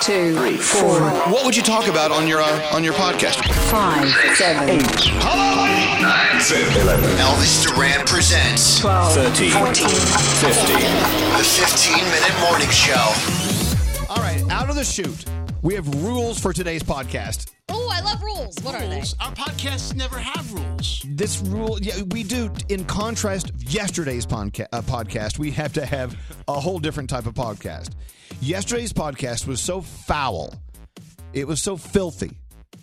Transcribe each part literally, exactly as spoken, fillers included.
two, three, four. What would you talk about on your uh, on your podcast? Five, seven, eight. Hello, nine, seven, eleven. Elvis Duran presents twelve, thirteen, fourteen, fifteen. The fifteen-minute morning show. All right, out of the chute, we have rules for today's podcast. Oh, I love rules. What are they? Our podcasts never have rules. This rule, yeah, we do. In contrast, yesterday's podca- uh, podcast, we have to have a whole different type of podcast. Yesterday's podcast was so foul. It was so filthy.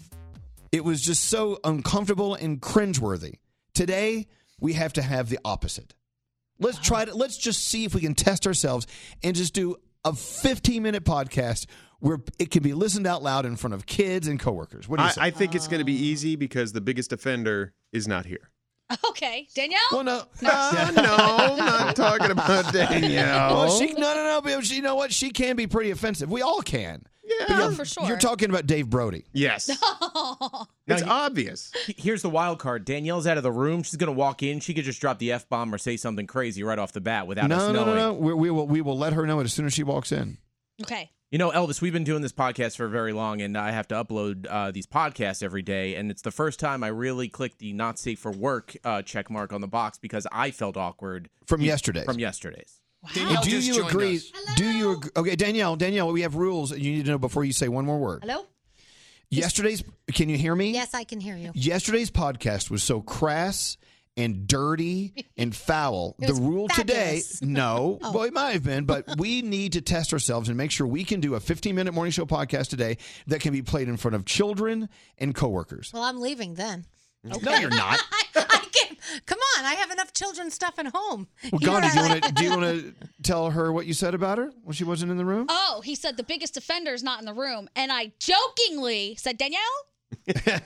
It was just so uncomfortable and cringeworthy. Today, we have to have the opposite. Let's try to, let's just see if we can test ourselves and just do a fifteen-minute podcast where it can be listened out loud in front of kids and coworkers. What do you I, say? I think it's going to be easy because the biggest offender is not here. Okay. Danielle? Well, no. Uh, no, I'm not talking about Danielle. Well, she, no, no, no. But she, you know what? She can be pretty offensive. We all can. Yeah, But Oh, for sure. You're talking about Dave Brody. Yes. It's obvious. Here's the wild card. Danielle's out of the room. She's going to walk in. She could just drop the F-bomb or say something crazy right off the bat without No, us no, knowing. no, no. We, we will. We will let her know it as soon as she walks in. Okay. You know, Elvis, we've been doing this podcast for very long, and I have to upload uh, these podcasts every day, and it's the first time I really clicked the not safe for work uh, check mark on the box because I felt awkward. From yesterday's. From yesterday's. Danielle do just you joined agree? us. Do you agree? Okay, Danielle, Danielle, we have rules you need to know before you say one more word. Hello? Yesterday's, can you hear me? Yes, I can hear you. Yesterday's podcast was so crass and dirty and foul. It The was rule fabulous. today, no, Oh. well, it might have been, but we need to test ourselves and make sure we can do a fifteen-minute morning show podcast today that can be played in front of children and coworkers. Well, I'm leaving then. No, you're not. I can't. Come on, I have enough children's stuff at home. Well, You're Gandhi, do you like- want to do you want to tell her what you said about her when she wasn't in the room? Oh, he said the biggest offender is not in the room. And I jokingly said, Danielle? Wait, did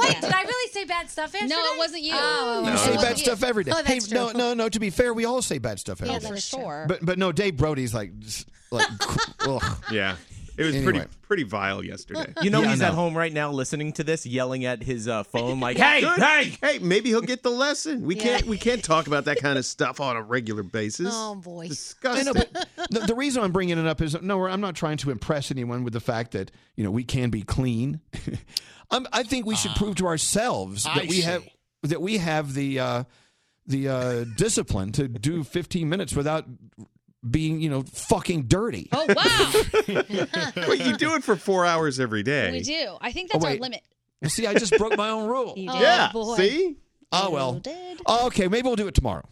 I really say bad stuff yesterday? No, it wasn't you. Oh, You it say wasn't bad you. stuff every day. Oh, hey, that's no, true. no, no. To be fair, we all say bad stuff every Yeah, day. that For is true. sure. But but no, Dave Brody's like just, like ugh. Yeah. It was Anyway. pretty pretty vile yesterday. You know Yeah, I he's know. at home right now listening to this, yelling at his uh, phone like, hey, Good. hey! Hey, maybe he'll get the lesson. We Yeah. can't we can't talk about that kind of stuff on a regular basis. Oh, boy. I Disgusting. know, but the, the reason I'm bringing it up is no, I'm not trying to impress anyone with the fact that you know we can be clean. I'm, I think we should prove to ourselves that I we have see. that we have the uh, the uh, discipline to do fifteen minutes without being you know fucking dirty. Oh, wow. Wait, you do it for four hours every day. We do. I think that's Oh, our wait. limit. Well, see, I just broke my own rule. You Oh, did. Yeah. boy. See? Oh well. You did. Oh, okay, maybe we'll do it tomorrow.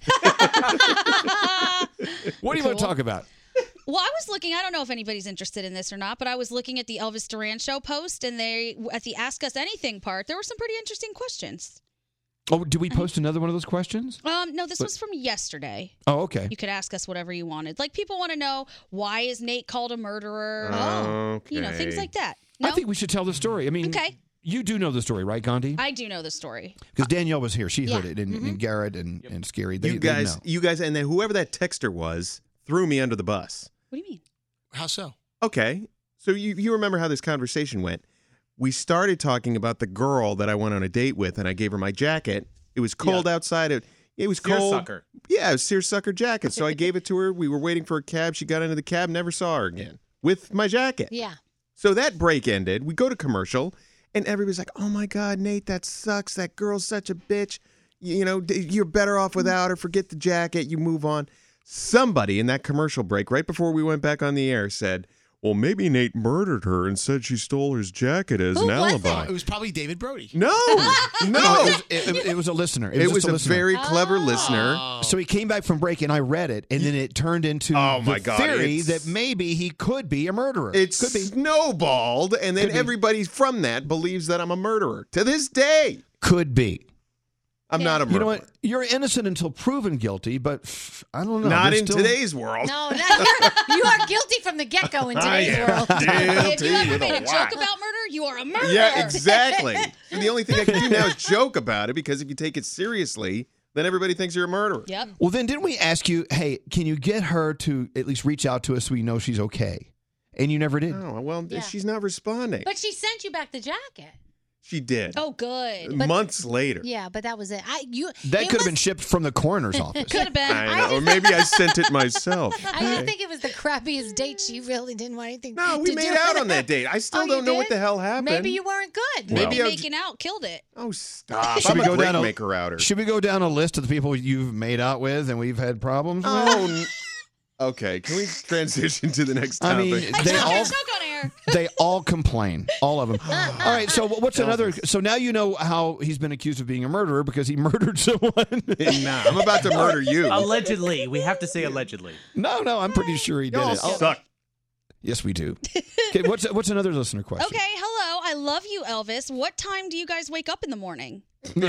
What do you want to Cool. talk about? Well, I was looking, I don't know if anybody's interested in this or not, but I was looking at the Elvis Duran show post, and they, at the Ask Us Anything part, there were some pretty interesting questions. Oh, did we post another one of those questions? Um, no, this But- was from yesterday. Oh, okay. You could ask us whatever you wanted. Like, people want to know, why is Nate called a murderer? Okay. You know, things like that. No? I think we should tell the story. I mean, Okay. you do know the story, right, Gandhi? I do know the story. Because Danielle was here. She heard Yeah. it, and, and Garrett and, and Scary. They, you they guys know. you guys and then whoever that texter was threw me under the bus. What do you mean? How so? Okay. So you, you remember how this conversation went. We started talking about the girl that I went on a date with, and I gave her my jacket. It was cold outside. It, it was cold. Seersucker. Yeah, it was seersucker jacket. So I gave it to her. We were waiting for a cab. She got into the cab, never saw her again with my jacket. Yeah. So that break ended. We go to commercial, and everybody's like, oh, my God, Nate, that sucks. That girl's such a bitch. You, you know, d- you're better off without her. Forget the jacket. You move on. Somebody in that commercial break, right before we went back on the air, said, well, maybe Nate murdered her and said she stole his jacket as Who an was alibi. It was probably David Brody. No, no. No, it was, it, it- it was a listener. It was, It just was a, a listener. very clever listener. So he came back from break, and I read it, and then it turned into Oh, the my God, theory it's- that maybe he could be a murderer. It could be. snowballed, and then Could be. everybody from that believes that I'm a murderer. To this day, Could be. I'm not a murderer. You know what? You're innocent until proven guilty, but pff, I don't know. Not There's in still- today's world. No, no you're, you are guilty from the get-go in I today's am world. If you ever with made a a joke whack. about murder, you are a murderer. Yeah, exactly. And the only thing I can do now is joke about it, because if you take it seriously, then everybody thinks you're a murderer. Yep. Well, then didn't we ask you, hey, can you get her to at least reach out to us so we know she's okay? And you never did. Oh, well, Yeah. she's not responding. But she sent you back the jacket. She did. Oh, good. But- Months later. Yeah, but that was it. I you That it could have was- been shipped from the coroner's office. Could have been. I know. Or maybe I sent it myself. I just think it was the crappiest date. She really didn't want anything. No, we to made do out with on it. that date. I still Oh, you don't know what did? the hell happened. Maybe you weren't good. Maybe Maybe I was- making out killed it. Oh, stop. Should I'm we a go great down a- maker outer. Should we go down a list of the people you've made out with and we've had problems with? Oh, n- okay. Can we transition to the next I topic? mean, Hey, they choke, all choke on air. they all complain, all of them. All right, so what's another? So now you know how he's been accused of being a murderer because he murdered someone. nah, I'm about to murder you. Allegedly. We have to say allegedly. No, no, I'm pretty sure he did Y'all it. Oh, suck. yes, we do. Okay, what's what's another listener question? Okay, hello. I love you, Elvis. What time do you guys wake up in the morning?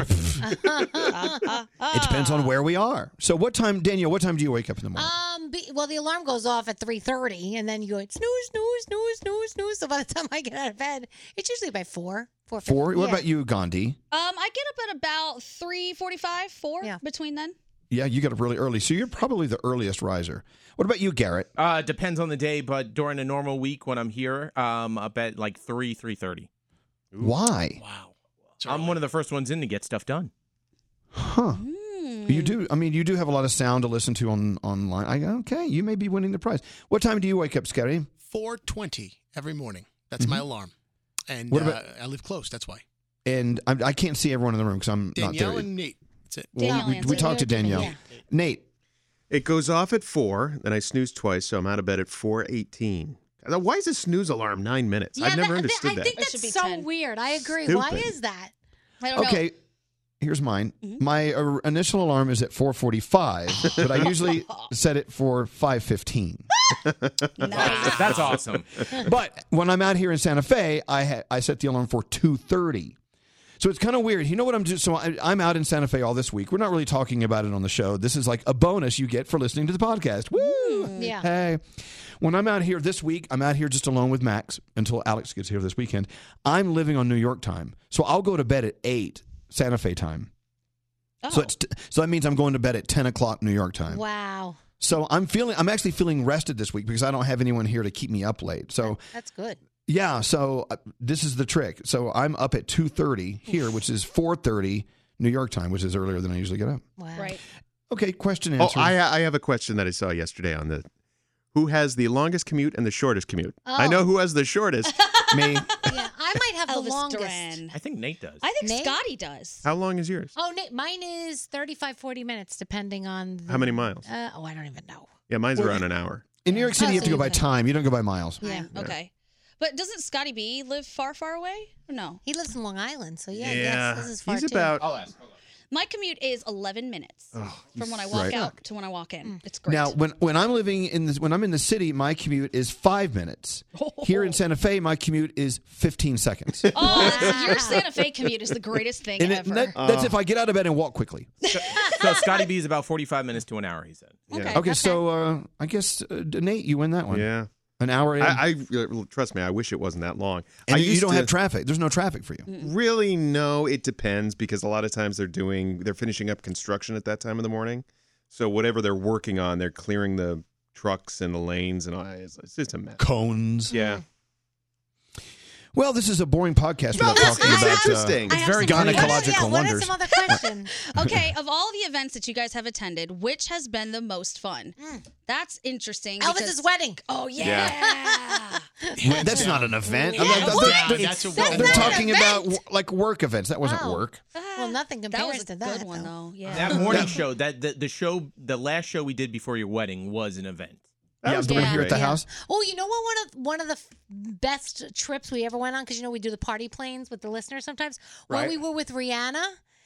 It depends on where we are. So, what time, Daniel? What time do you wake up in the morning? Um, be, well, the alarm goes off at three thirty, and then you go snooze, snooze, snooze, snooze, snooze. So by the time I get out of bed, it's usually by four, four. Four. What yeah. about you, Gandhi? Um, I get up at about three forty-five, four, Yeah. between then. Yeah, you get up really early, so you're probably the earliest riser. What about you, Garrett? Uh, depends on the day, but during a normal week when I'm here, um, up at like three, three thirty. Why? Wow. I'm one of the first ones in to get stuff done. Huh? Hmm. You do. I mean, you do have a lot of sound to listen to on online. I, okay, you may be winning the prize. What time do you wake up, Scary? four twenty every morning. That's my alarm. And What uh, about- I live close. That's why. And I, I can't see everyone in the room because I'm Danielle not there. and Nate. That's it. Well, Danielle we, we answered. talked to Danielle. Yeah. Nate, It goes off at four, then I snooze twice, so I'm out of bed at four eighteen. Why is a snooze alarm nine minutes? Yeah, I've never that- understood I that. think That should that's be so ten. weird. I agree. Why Stupid. is that? I don't okay. Here's mine. My uh, initial alarm is at four forty-five, but I usually set it for five fifteen. know. Nice. That's awesome. But when I'm out here in Santa Fe, I ha- I set the alarm for two thirty. So it's kind of weird. You know what I'm doing? So I, I'm out in Santa Fe all this week. We're not really talking about it on the show. This is like a bonus you get for listening to the podcast. Woo! Yeah. Hey. When I'm out here this week, I'm out here just alone with Max until Alex gets here this weekend. I'm living on New York time. So I'll go to bed at eight Santa Fe time. Oh. So it's t- so that means I'm going to bed at ten o'clock New York time. Wow. So I'm feeling I'm actually feeling rested this week because I don't have anyone here to keep me up late. So That's good. yeah, so uh, this is the trick. So I'm up at two thirty here, which is four thirty New York time, which is earlier than I usually get up. Wow. Right. Okay, question Oh, answered. I, I have a question that I saw yesterday on the who has the longest commute and the shortest commute. I Oh. know who has the shortest. Me. Yeah, I might have the Elvis longest. Duran. I think Nate does. I think Nate? Scotty does. How long is yours? Oh, Nate, mine is thirty-five, forty minutes, depending on. The, How many miles? Uh, oh, I don't even know. Yeah, mine's Well, around an hour. In New York City, Oh, you have to so go by you can- time. You don't go by miles. Yeah. Okay. But doesn't Scotty B live far, far away? Or no? He lives in Long Island, so yeah, yes, this is far he's too. about. I'll ask. Hold on. My commute is eleven minutes Oh, from you when I walk Right. out to when I walk in. It's great. Now, when when I'm living in this, when I'm in the city, my commute is five minutes. Here in Santa Fe, my commute is fifteen seconds. oh, that's, your Santa Fe commute is the greatest thing And it, ever. that, that's if I get out of bed and walk quickly. So Scotty B is about forty-five minutes to an hour, he said. okay. Okay, so uh, I guess uh, Nate, you win that one. Yeah. An hour in. I, I uh, trust me. I wish it wasn't that long. and I you used don't to- have traffic. There's no traffic for you. Really, no. It depends because a lot of times they're doing they're finishing up construction at that time of the morning. So whatever they're working on, they're clearing the trucks and the lanes and all. It's, it's just a mess. Cones. Yeah. Well, this is a boring podcast No, without this talking is about interesting. Uh, I have very some good. questions. What are, yeah, gynecological what are wonders. some other questions? Okay, of all the events that you guys have attended, which has been the most fun? That's interesting. because- Elvis's wedding. Oh yeah. Well, that's not an event. Yeah, I mean, what? they're, That's a That's they're not an talking about event. w- like work events. That wasn't Oh. work. Well, nothing That compares was a to good that. one though. though. Yeah. That morning show, that the, the show, the last show we did before your wedding was an event. That Yeah, was the one Yeah. here at the Yeah. house. Oh, you know what? One of one of the f- best trips we ever went on, because you know we do the party planes with the listeners sometimes. When Right. we were with Rihanna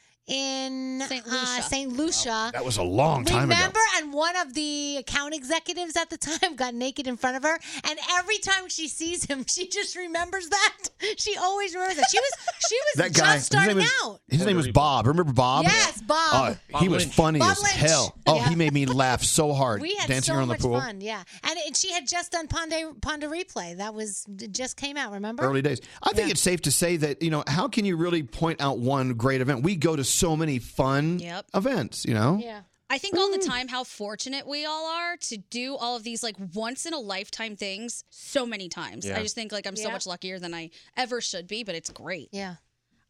in Saint uh, Lucia. Saint Lucia. That was a long time Remember, ago. and one of the account executives at the time got naked in front of her, and every time she sees him, she just remembers that. She always remembers that. She was she was That guy. just starting his name out. was, his name was Bob. Remember Bob? Yes, Bob. Oh, he Bob was Lynch. funny Bob as Lynch. hell. Oh, Yeah. he made me laugh so hard We had dancing so around the much pool. fun, yeah. And, and she had just done Ponda Ponda Replay. That was it just came out. Remember? Early days. I think Yeah. it's safe to say that, you know, how can you really point out one great event? We go to so many fun Yep. events, you know? Yeah. I think all the time how fortunate we all are to do all of these like once in a lifetime things so many times. Yeah. I just think like I'm so Yeah. much luckier than I ever should be, but it's great. Yeah.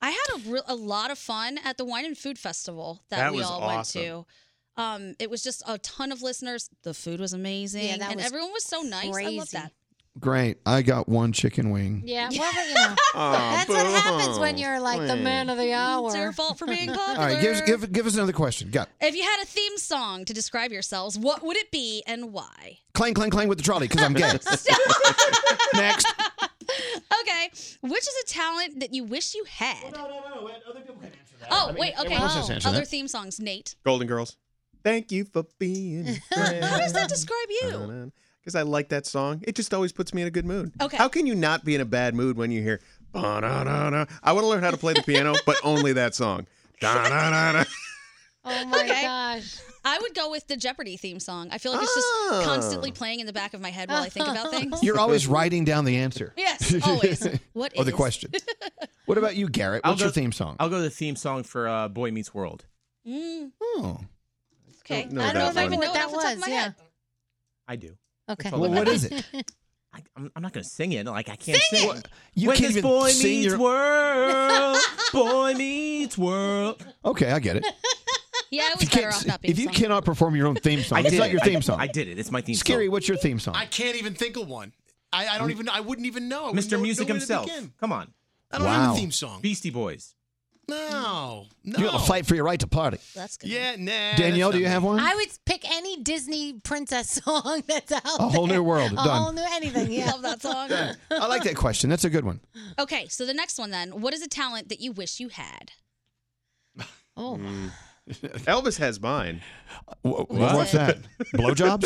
I had a, re- a lot of fun at the Wine and Food Festival that, That we was all awesome. went to. Um, it was just a ton of listeners. The food was amazing, Yeah, that and was everyone was so nice. I love crazy. that. Great. I got one chicken wing. Yeah, well, but, you know, Aw, that's what boo. happens when you're like the man of the hour. It's your fault for being popular. All right, give, us- give, give us another question. Go. If you had a theme song to describe yourselves, what would it be and why? Clang, clang, clang with the trolley because I'm gay. Next. Okay, which is a talent that you wish you had? No, no, no. Other people can answer that. Oh, wait, okay. everyone else has to answer Other that. theme songs, Nate. Golden Girls. Thank you for being. How does that describe you? Because I like that song. It just always puts me in a good mood. Okay. How can you not be in a bad mood when you hear ba-da-da-da? I want to learn how to play the piano, but only that song. Da-da-da-da. Oh my Okay. gosh. I would go with the Jeopardy theme song. I feel like it's just Oh. constantly playing in the back of my head while I think about things. You're always writing down the answer. Yes, always. What Or the is- question. What about you, Garrett? I'll What's your go- theme song? I'll go to the theme song for uh, Boy Meets World. Mm, Oh. okay. Don't know I don't know that if I one. even know What that that off the top of was, my yeah. head. I do. Okay. all Well, I what know. is it? I, I'm, I'm not going to sing it. Like I can't sing. Sing it. You when can't this even boy sing meets your- world, boy meets world. Okay, I get it. Yeah, I If was you, better can't, off not being if you sung. cannot perform your own theme song, I it's did not it. your I- theme song. I did it. It's my theme Scary, song. what's your theme song? I can't even think of one. I, I don't even. I wouldn't even know. I wouldn't Mister know- Music know where to himself. begin. Come on. I don't Wow. have a theme song. Beastie Boys. No, no. You got to fight for your right to party. That's good. Yeah, nah. Danielle, that's do you not have me. one? I would pick any Disney princess song that's out A whole there. new world. A Done. whole new anything, yeah. Love that song. I like that question. That's a good one. Okay, so the next one then. What is a talent that you wish you had? Oh. Elvis has mine. Wh- What's that? Blowjobs?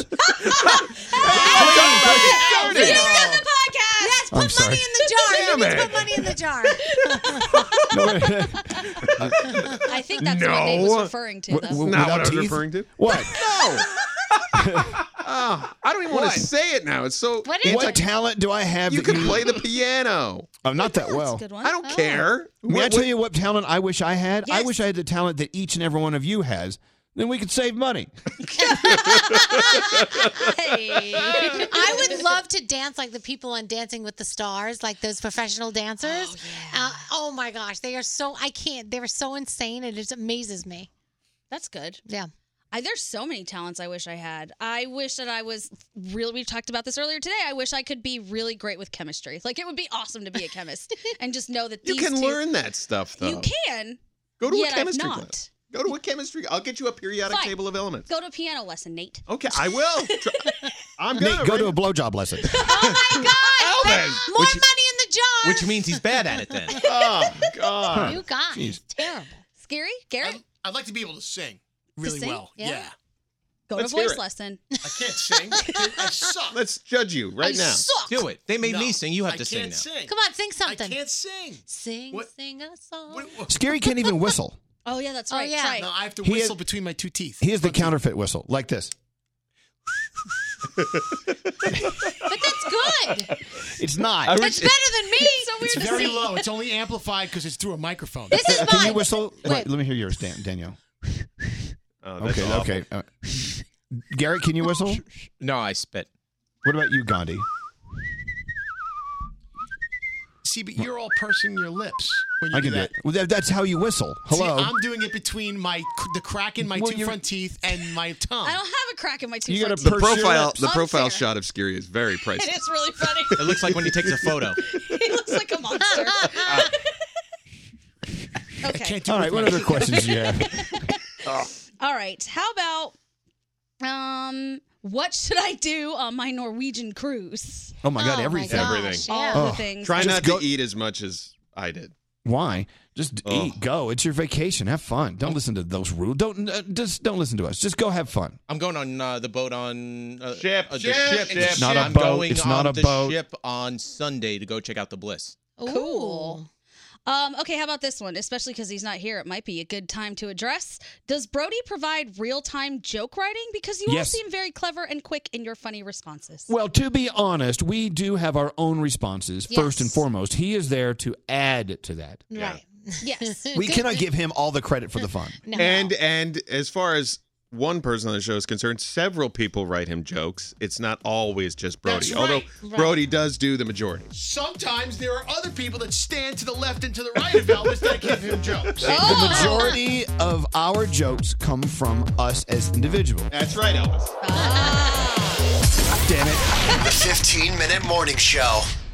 You got the podcast! Yes, I'm put sorry. money in the jar. You Damn need to it. put money in the jar. I think that's what Nate was No. referring to, Wh- though. wh- Not without what I was teeth? referring to. What? No. Oh, I don't even want to say it now. It's so. What is What it? talent do I have You that can play the piano. Oh, not that That's a well. good one. I don't care. May I What- tell you what talent I wish I had? I Yes. wish I had the talent that each and every one of you has. Then we could save money. Hey. I would love to dance like the people on Dancing with the Stars, like those professional dancers. Oh, uh, oh my gosh, they are so, I can't, they're so insane. It just amazes me. That's good. Yeah. I, there's so many talents I wish I had. I wish that I was real. We talked about this earlier today. I wish I could be really great with chemistry. Like it would be awesome to be a chemist and just know that You these can two, learn that stuff, though. You can. Go to yet a I've chemistry not. class. Go to a chemistry. I'll get you a periodic Fine. table of elements. Go to a piano lesson, Nate. Okay, I will. Try- I'm gonna Nate, go right to a now. blowjob lesson. Oh my God. Elvis. More Which- money in the jar. Which means he's bad at it then. Oh God. You guys, Jeez. terrible. Scary? Garrett? I'd, I'd like to be able to sing really sing? well. Yeah. Yeah. Go Let's to hear voice it. lesson. I can't sing. I suck. Let's judge you right I now. suck. Do it. They made No, me sing. You have I to sing can't now. sing. Come on, sing I something. can't sing. Sing, What- sing a song. What- what- Scary can't even whistle. Oh, yeah, that's Oh, right. yeah. Try it. No, I have to He whistle is- between my two teeth. He is the Front teeth. counterfeit whistle, like this. But that's good. It's not. That's better than me. It's so weird It's to very see. low. It's only amplified because it's through a microphone. This is Can you mine. whistle? Wait. Wait, let me hear yours, Dan- Danielle. Oh, that's Okay, awful. okay. Uh, Garrett, can you whistle? No, I spit. What about you, Gandhi? See, but you're all pursing your lips when you I do can do that. it. Well, that, that's how you whistle. Hello. See, I'm doing it between my the crack in my Well, two you're- front teeth and my tongue. I don't have a crack in my two You front gotta The teeth. Purse your profile, lips. the profile Unfair. shot of Scary is very It priceless. is really funny. It looks like when he takes a photo. He looks like a monster. I Okay. can't do All it right, with what my other questions do you have? All right. How about um what should I do on my Norwegian cruise? Oh my God, Oh, my everything. gosh, Everything. Yeah. All Oh. the things. Try Just not go- to eat as much as I did. Why? Just Oh. eat, go. It's your vacation. Have fun. Don't listen to those rules. Don't uh, just don't listen to us. Just go have fun. I'm going on uh, the boat on uh, Ship, uh, the ship, ship. ship. It's not a I'm boat. going It's on not a the boat. ship on Sunday to go check out the Bliss. Cool. Um, okay, how about this one? Especially because he's not here, it might be a good time to address. Does Brody provide real-time joke writing? Because you all Yes. seem very clever and quick in your funny responses. Well, to be honest, we do have our own responses first and Yes. foremost. He is there to add to that. Right. Yes. We cannot give him all the credit for the fun. No. And and as far as one person on the show is concerned, several people write him jokes. It's not always just Brody. That's Although right. Brody does do the majority. Sometimes there are other people that stand to the left and to the right of Elvis that give him jokes. The majority of our jokes come from us as individuals. That's right, Elvis. Damn it. The fifteen minute morning show.